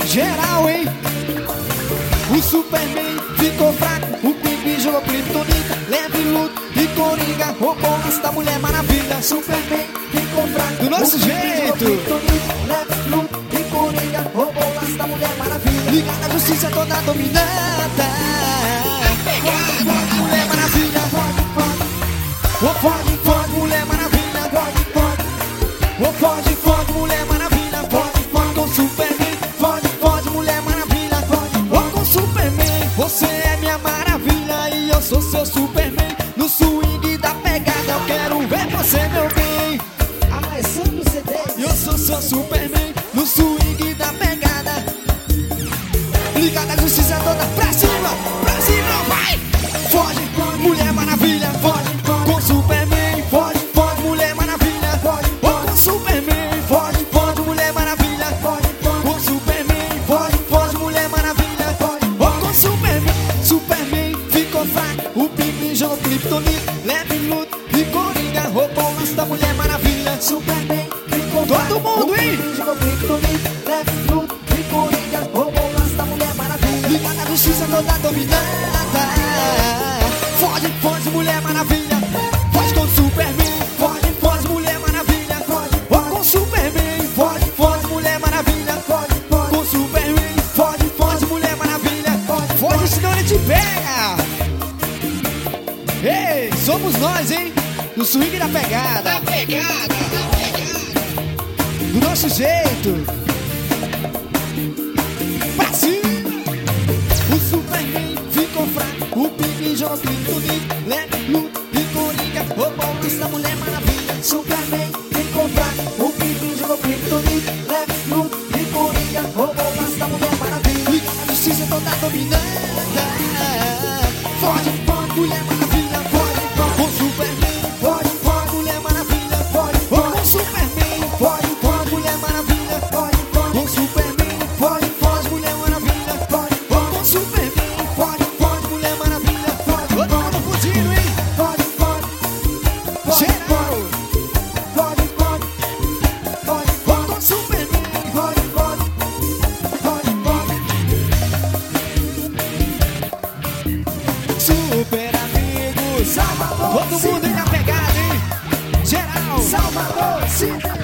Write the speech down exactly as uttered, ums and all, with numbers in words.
Geral, hein? O Superman ficou fraco, o Pink jogou Kryptonita, Leve, Luto e Coringa roubou o lance da Mulher Maravilha. Superman ficou fraco, do nosso jeito. Leve, Luto e Coringa roubou o lance da Mulher Maravilha. Liga na justiça toda dominada. Mulher Maravilha, fode, fode. Oh, fode, fode, Mulher Maravilha, fode, fode. Oh, fode, fode, Mulher Maravilha, fode, fode. Com Superman, fode, fode, Mulher Maravilha, fode, fode. Com Superman, você é minha maravilha e eu sou seu Superman. No swing da pegada eu quero ver você, meu bem. Amanhecendo o C D. Eu sou seu Superman. No swing da pegada. Liga da justiça toda pra cima, pra cima, vai. Fode, fode, Mulher Maravilha, fode, fode. Com Superman, fode, fode, Mulher Maravilha, fode, fode. Com Superman, fode, fode, Mulher Maravilha, fode, fode. Com Superman, fode, fode, Mulher Maravilha, fode, fode. Com Superman, Superman ficou fraco, o Pink jogou Kryptonita, Leve, Luto e Coringa roubou o lance da Mulher Maravilha. Superman ficou fraco, todo mundo, hein? O Pink jogou Kryptonita, Leve, Luto e Coringa roubou o lance da Mulher Maravilha. Liga na justiça toda dominada. Fode, fode, Mulher Maravilha, fode com Superman, fode, fode, Mulher Maravilha, fode, fode com Superman, fode, fode, Mulher Maravilha, fode, fode com Superman, fode, fode, Mulher Maravilha, fode, fode, senão ele te pega. Ei, somos nós, hein? No swing da pegada, Da pegada, da pegada. do nosso jeito. Pra cima. O Superman ficou fraco, o Pink jogou Kryptonita, Leve, Luto e Coringa roubou o lance da Mulher Maravilha. Superman ficou fraco, o Pink jogou Kryptonita, Leve, Luto e Coringa roubou o lance da Mulher Maravilha. Liga na justiça toda dominada. Fode, fode, Mulher Maravilha, fode, fode com Superman, fode, fode, Mulher Maravilha, fode, fode com Superman, fode, fode, Mulher Maravilha, fode, fode com Superman, fode, fode, Mulher Maravilha, fode, fode com Superman, fode, fode, Mulher Maravilha, fode, todo mundo fugindo, hein? Fode, fode, Geral, fode, fode, fode, fode com Superman, fode, fode, fode, fode. Super amigos, Salvador, todo mundo aí na pegada, hein? Geral, Salvador, Cidade.